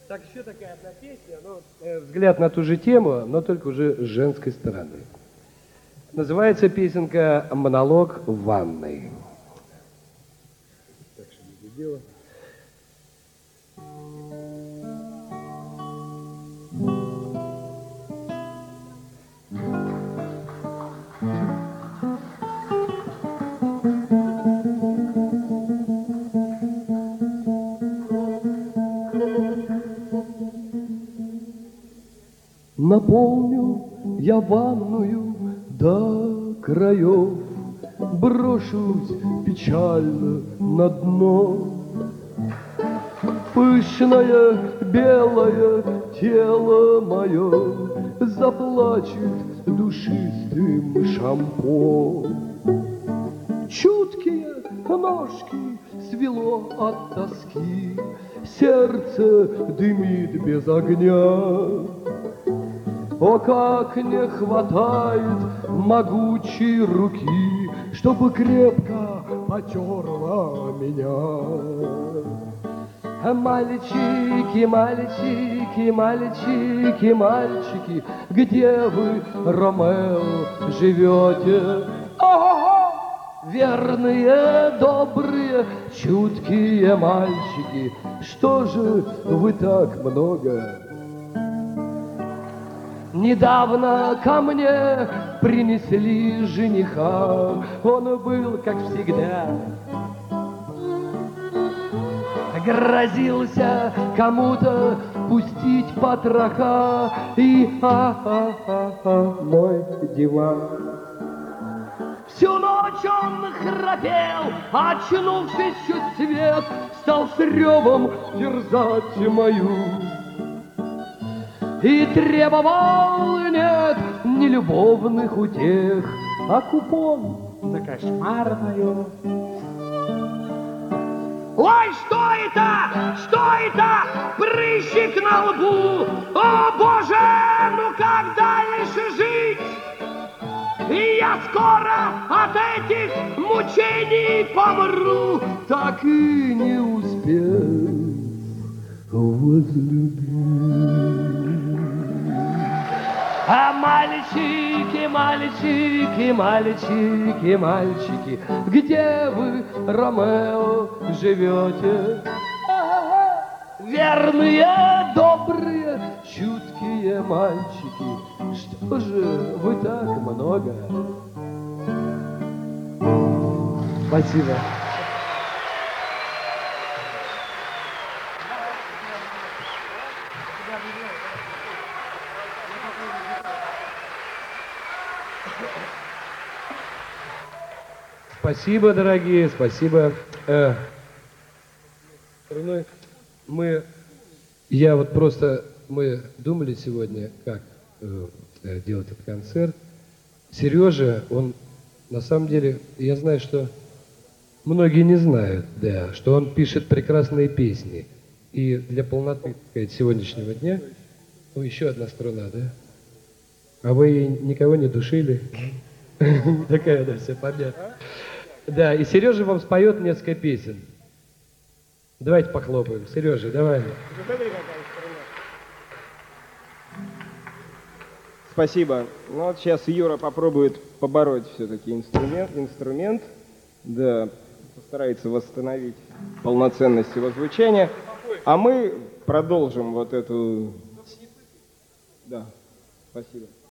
Так, еще такая одна песня, взгляд на ту же тему, но только уже с женской стороны. Называется песенка «Монолог в ванной». Так, что не дело. Наполню я ванную до краев, брошусь печально на дно. Пышное белое тело мое заплачет душистым шампо. Чуткие ножки свело от тоски, сердце дымит без огня. О, как не хватает могучей руки, чтобы крепко потерла меня. Мальчики, мальчики, мальчики, мальчики, где вы, Ромео, живете? Ого-го! Верные, добрые, чуткие мальчики, что же вы так много? Недавно ко мне принесли жениха, он был, как всегда, грозился кому-то пустить потроха, и мой диван. Всю ночь он храпел, очнувшись чуть свет, стал с ревом терзать мою. И требовал, нет, не любовных утех, а купон на кошмарную. Ой, что это? Что это? Прыщик на лбу! О, Боже, ну как дальше жить? И я скоро от этих мучений помру, так и не успел возлюбить. А мальчики, мальчики, мальчики, мальчики, где вы, Ромео, живете? Верные, добрые, чуткие мальчики, что же вы так много? Спасибо. Спасибо, дорогие, спасибо. Мы думали сегодня, как делать этот концерт. Сережа, он на самом деле, я знаю, что многие не знают, да, что он пишет прекрасные песни. И для полноты, так сказать, сегодняшнего дня, еще одна струна, да? А вы никого не душили? Такая, да, вся понятно. Да, и Сережа вам споет несколько песен. Давайте похлопаем. Сережа, давай. Спасибо. Ну вот сейчас Юра попробует побороть все-таки инструмент. Да, постарается восстановить полноценность его звучания. А мы продолжим вот эту... Да, спасибо.